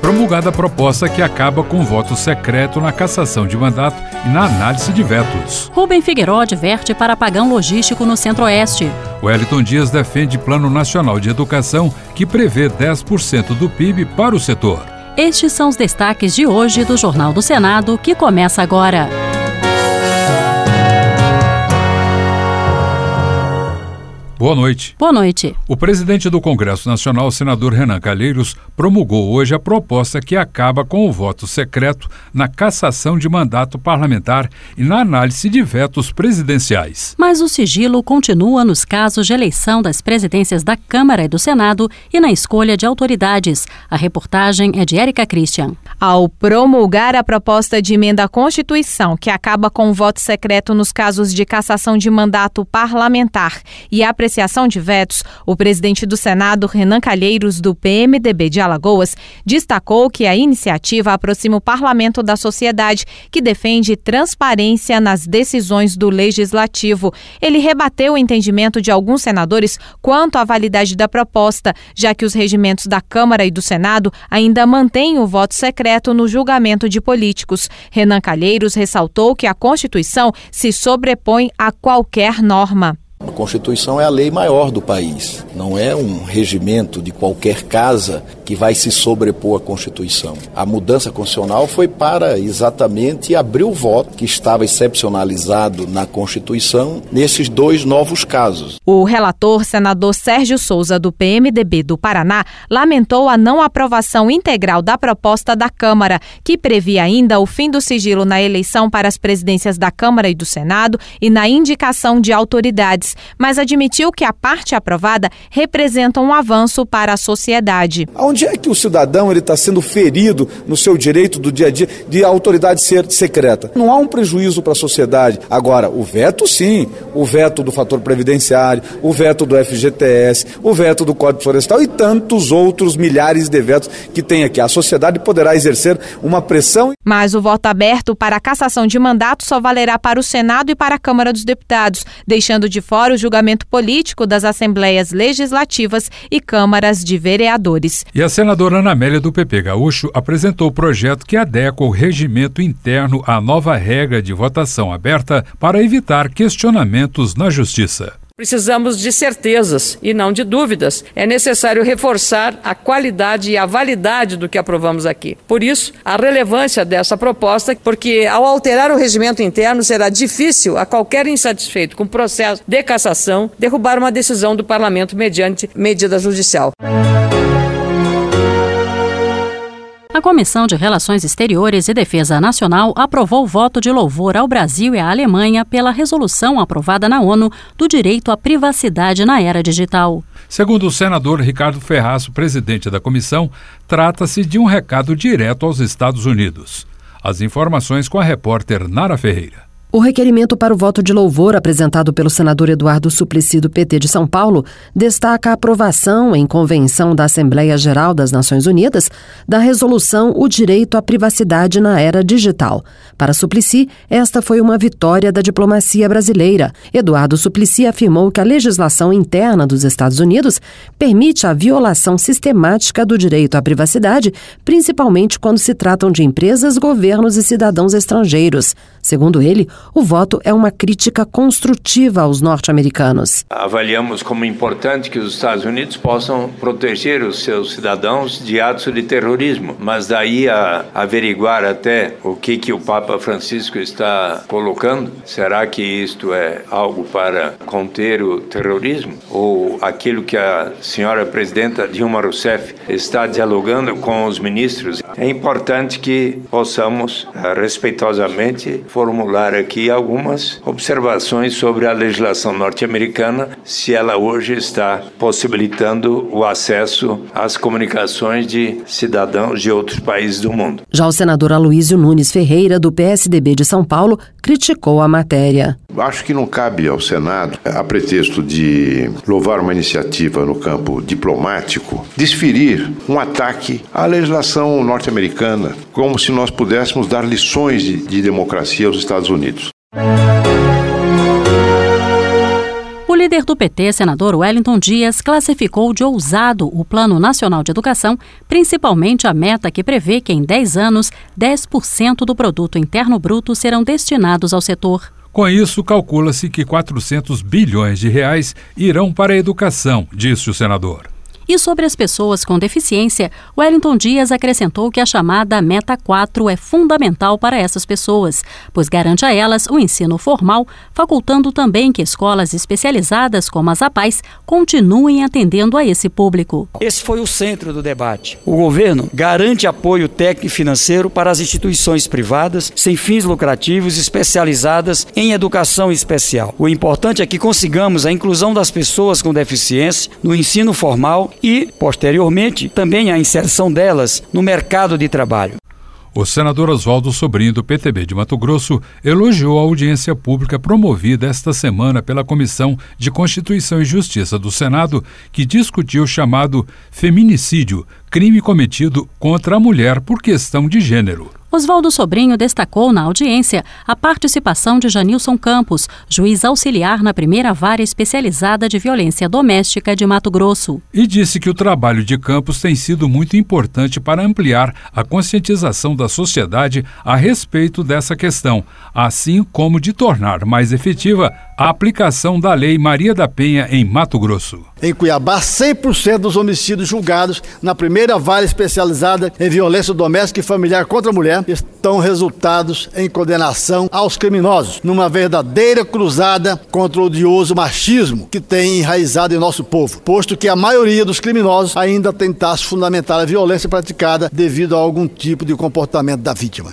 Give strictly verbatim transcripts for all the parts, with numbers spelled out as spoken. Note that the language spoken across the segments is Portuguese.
promulgada a proposta que acaba com o voto secreto na cassação de mandato e na análise de vetos. Rubem Figueiró adverte para apagão logístico no Centro-Oeste. Wellington Dias defende Plano Nacional de Educação que prevê dez por cento do P I B para o setor. Estes são os destaques de hoje do Jornal do Senado, que começa agora. Boa noite. Boa noite. O presidente do Congresso Nacional, senador Renan Calheiros, promulgou hoje a proposta que acaba com o voto secreto na cassação de mandato parlamentar e na análise de vetos presidenciais. Mas o sigilo continua nos casos de eleição das presidências da Câmara e do Senado e na escolha de autoridades. A reportagem é de Érica Christian. Ao promulgar a proposta de emenda à Constituição que acaba com o voto secreto nos casos de cassação de mandato parlamentar e a apreciação de vetos, o presidente do Senado, Renan Calheiros, do P M D B de Alagoas, destacou que a iniciativa aproxima o parlamento da sociedade, que defende transparência nas decisões do legislativo. Ele rebateu o entendimento de alguns senadores quanto à validade da proposta, já que os regimentos da Câmara e do Senado ainda mantêm o voto secreto no julgamento de políticos. Renan Calheiros ressaltou que a Constituição se sobrepõe a qualquer norma. A Constituição é a lei maior do país, não é um regimento de qualquer casa que vai se sobrepor à Constituição. A mudança constitucional foi para exatamente abrir o voto que estava excepcionalizado na Constituição nesses dois novos casos. O relator, senador Sérgio Souza, do P M D B do Paraná, lamentou a não aprovação integral da proposta da Câmara, que previa ainda o fim do sigilo na eleição para as presidências da Câmara e do Senado e na indicação de autoridades, mas admitiu que a parte aprovada representa um avanço para a sociedade. Onde é que o cidadão está sendo ferido no seu direito do dia a dia de autoridade ser secreta? Não há um prejuízo para a sociedade. Agora, o veto sim, o veto do fator previdenciário, o veto do F G T S, o veto do Código Florestal e tantos outros milhares de vetos que tem aqui. A sociedade poderá exercer uma pressão. Mas o voto aberto para a cassação de mandato só valerá para o Senado e para a Câmara dos Deputados, deixando de fora o julgamento político das Assembleias Legislativas e Câmaras de Vereadores. E a senadora Ana Amélia, do P P Gaúcho, apresentou o projeto que adequa o regimento interno à nova regra de votação aberta para evitar questionamentos na Justiça. Precisamos de certezas e não de dúvidas. É necessário reforçar a qualidade e a validade do que aprovamos aqui. Por isso, a relevância dessa proposta, porque ao alterar o regimento interno será difícil a qualquer insatisfeito com o processo de cassação derrubar uma decisão do Parlamento mediante medida judicial. A Comissão de Relações Exteriores e Defesa Nacional aprovou o voto de louvor ao Brasil e à Alemanha pela resolução aprovada na ONU do direito à privacidade na era digital. Segundo o senador Ricardo Ferraço, presidente da comissão, trata-se de um recado direto aos Estados Unidos. As informações com a repórter Nara Ferreira. O requerimento para o voto de louvor apresentado pelo senador Eduardo Suplicy, do P T de São Paulo, destaca a aprovação em convenção da Assembleia Geral das Nações Unidas da resolução O Direito à Privacidade na Era Digital. Para Suplicy, esta foi uma vitória da diplomacia brasileira. Eduardo Suplicy afirmou que a legislação interna dos Estados Unidos permite a violação sistemática do direito à privacidade, principalmente quando se tratam de empresas, governos e cidadãos estrangeiros. Segundo ele, o voto é uma crítica construtiva aos norte-americanos. Avaliamos como importante que os Estados Unidos possam proteger os seus cidadãos de atos de terrorismo, mas daí a averiguar até o que, que o Papa Francisco está colocando, será que isto é algo para conter o terrorismo? Ou aquilo que a senhora presidenta Dilma Rousseff está dialogando com os ministros? É importante que possamos respeitosamente formular aqui algumas observações sobre a legislação norte-americana, se ela hoje está possibilitando o acesso às comunicações de cidadãos de outros países do mundo. Já o senador Aloísio Nunes Ferreira, do P S D B de São Paulo, criticou a matéria. Acho que não cabe ao Senado, a pretexto de louvar uma iniciativa no campo diplomático, desferir um ataque à legislação norte-americana, como se nós pudéssemos dar lições de, de democracia aos Estados Unidos. líder do P T, senador Wellington Dias, classificou de ousado o Plano Nacional de Educação, principalmente a meta que prevê que em dez anos, dez por cento do produto interno bruto serão destinados ao setor. Com isso, calcula-se que quatrocentos bilhões de reais irão para a educação, disse o senador. E sobre as pessoas com deficiência, Wellington Dias acrescentou que a chamada Meta quatro é fundamental para essas pessoas, pois garante a elas o ensino formal, facultando também que escolas especializadas como as APAES continuem atendendo a esse público. Esse foi o centro do debate. O governo garante apoio técnico e financeiro para as instituições privadas sem fins lucrativos especializadas em educação especial. O importante é que consigamos a inclusão das pessoas com deficiência no ensino formal e, posteriormente, também a inserção delas no mercado de trabalho. O senador Oswaldo Sobrinho, do P T B de Mato Grosso, elogiou a audiência pública promovida esta semana pela Comissão de Constituição e Justiça do Senado, que discutiu o chamado feminicídio, crime cometido contra a mulher por questão de gênero. Oswaldo Sobrinho destacou na audiência a participação de Janilson Campos, juiz auxiliar na primeira vara especializada de violência doméstica de Mato Grosso. E disse que o trabalho de Campos tem sido muito importante para ampliar a conscientização da sociedade a respeito dessa questão, assim como de tornar mais efetiva a aplicação da Lei Maria da Penha em Mato Grosso. Em Cuiabá, cem por cento dos homicídios julgados na primeira vara especializada em violência doméstica e familiar contra a mulher estão resultados em condenação aos criminosos, numa verdadeira cruzada contra o odioso machismo que tem enraizado em nosso povo, posto que a maioria dos criminosos ainda tentasse fundamentar a violência praticada devido a algum tipo de comportamento da vítima.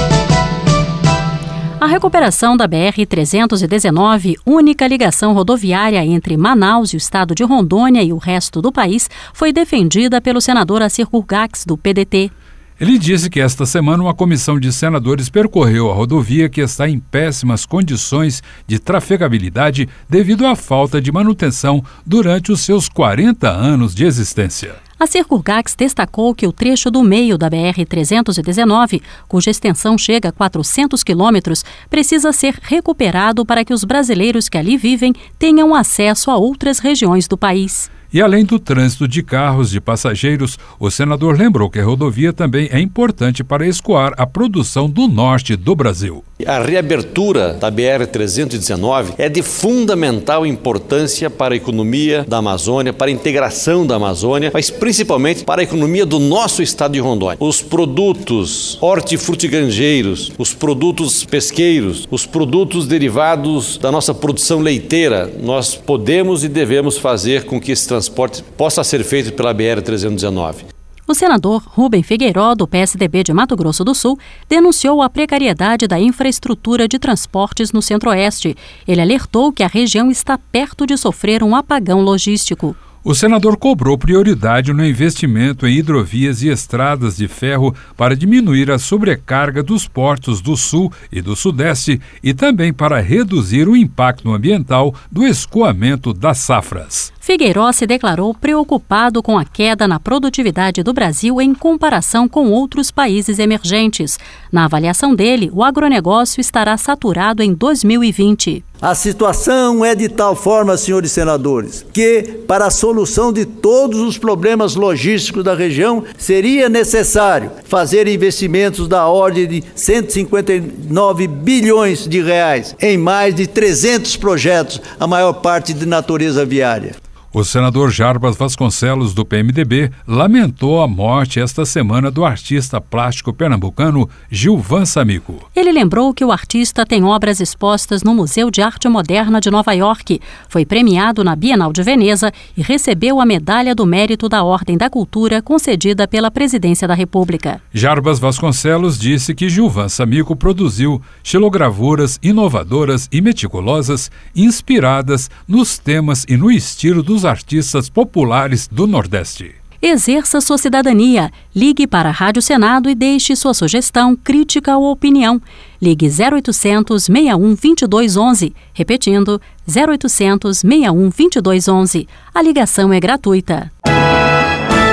A recuperação da B R trezentos e dezenove, única ligação rodoviária entre Manaus e o estado de Rondônia e o resto do país, foi defendida pelo senador Assir Gurgax, do P D T. Ele disse que esta semana uma comissão de senadores percorreu a rodovia que está em péssimas condições de trafegabilidade devido à falta de manutenção durante os seus quarenta anos de existência. Assir Gurgax destacou que o trecho do meio da B R trezentos e dezenove, cuja extensão chega a quatrocentos quilômetros, precisa ser recuperado para que os brasileiros que ali vivem tenham acesso a outras regiões do país. E além do trânsito de carros de passageiros, o senador lembrou que a rodovia também é importante para escoar a produção do norte do Brasil. A reabertura da B R trezentos e dezenove é de fundamental importância para a economia da Amazônia, para a integração da Amazônia, mas principalmente para a economia do nosso estado de Rondônia. Os produtos hortifrutigranjeiros, os produtos pesqueiros, os produtos derivados da nossa produção leiteira, nós podemos e devemos fazer com que esse transporte possa ser feito pela B R trezentos e dezenove. O senador Rubem Figueiró, do P S D B de Mato Grosso do Sul, denunciou a precariedade da infraestrutura de transportes no Centro-Oeste. Ele alertou que a região está perto de sofrer um apagão logístico. O senador cobrou prioridade no investimento em hidrovias e estradas de ferro para diminuir a sobrecarga dos portos do Sul e do Sudeste e também para reduzir o impacto ambiental do escoamento das safras. Figueiró se declarou preocupado com a queda na produtividade do Brasil em comparação com outros países emergentes. Na avaliação dele, o agronegócio estará saturado em dois mil e vinte. A situação é de tal forma, senhores senadores, que para a solução de todos os problemas logísticos da região seria necessário fazer investimentos da ordem de cento e cinquenta e nove bilhões de reais em mais de trezentos projetos, a maior parte de natureza viária. O senador Jarbas Vasconcelos, do P M D B, lamentou a morte esta semana do artista plástico pernambucano Gilvan Samico. Ele lembrou que o artista tem obras expostas no Museu de Arte Moderna de Nova York, foi premiado na Bienal de Veneza e recebeu a Medalha do Mérito da Ordem da Cultura concedida pela Presidência da República. Jarbas Vasconcelos disse que Gilvan Samico produziu xilogravuras inovadoras e meticulosas, inspiradas nos temas e no estilo dos artistas populares do Nordeste. Exerça sua cidadania. Ligue para a Rádio Senado e deixe sua sugestão, crítica ou opinião. Ligue zero oitocentos, seis um, dois dois um um. Repetindo, zero oitocentos, seis um, dois dois um um. A ligação é gratuita.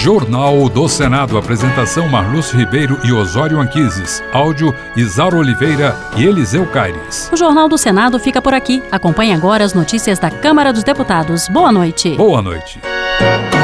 Jornal do Senado. Apresentação Marlúcio Ribeiro e Osório Anquises. Áudio Isaura Oliveira e Eliseu Caires. O Jornal do Senado fica por aqui. Acompanhe agora as notícias da Câmara dos Deputados. Boa noite. Boa noite.